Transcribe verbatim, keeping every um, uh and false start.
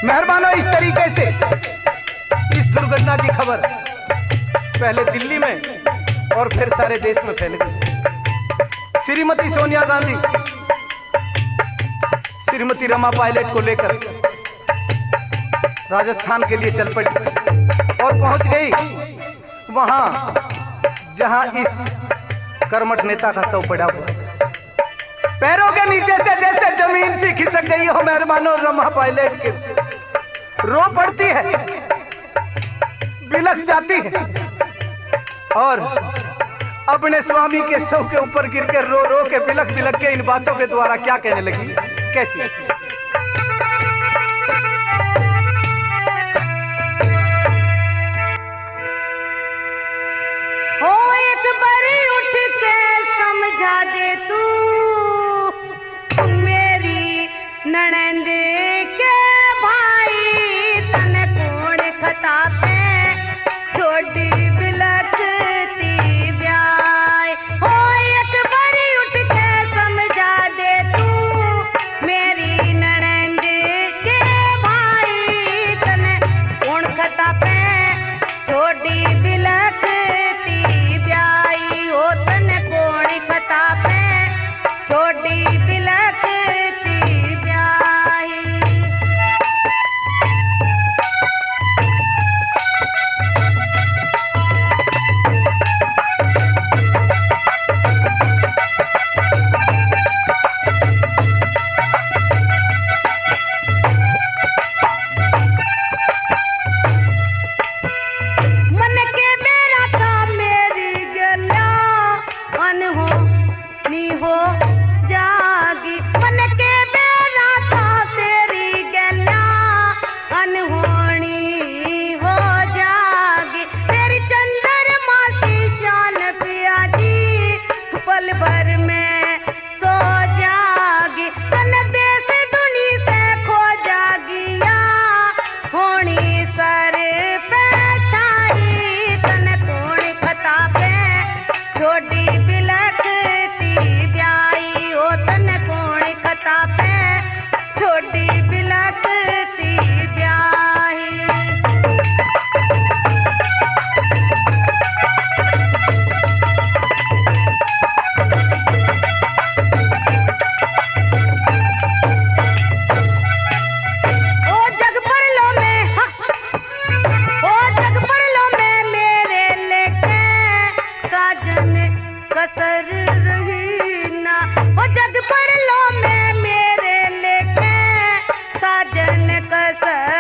मेहरबानो इस तरीके से इस दुर्घटना की खबर पहले दिल्ली में और फिर सारे देश में फैल गई। श्रीमती सोनिया गांधी श्रीमती रमा पायलट को लेकर राजस्थान के लिए चल पड़ी और पहुंच गई वहां जहां इस कर्मठ नेता का शव पड़ा हुआ। पैरों के नीचे से जैसे जमीन सी खिसक गई हो मेहरबानो रमा पायलट के, रो पड़ती है, बिलख जाती है और अपने स्वामी के शव के ऊपर गिर के रो रो के बिलख बिलख के इन बातों के द्वारा क्या कहने लगी, कैसी? हो एक बारी उठ के समझा दे तू मेरी ननद के भाई, तन कोण खता पे छोटी बिलखती ब्याय। हो एक बारी उठ के समझा दे तू मेरी ननद के भाई, तन कोण खता पे छोटी बिलखती ब्याई। हो तन कोण खता पे छोटी बिलखती ब्याई। मन के मेरा था मेरी गला अनहोनी हो जागी, मन के मेरा था तेरी गला अनहोनी हो जागी। तेरी चंद्रमा सी शान प्याजी पल भर में सो जागी, तन देश दुनी से खो जागिया होनी सर पे छाई। तन कोण खता पे छोटी बिलखती ब्याई। हो तन कोण खता पे छोटी बिलखती ब्याई। ओ जग परलो में हा, ओ जग परलो में मेरे लेके साजन कसर रही ना। ओ जग परलो में मेरे लेके साजन कसर